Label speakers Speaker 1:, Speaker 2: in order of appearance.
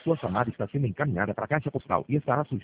Speaker 1: Sua chamada está sendo encaminhada para a caixa postal e estará sujeita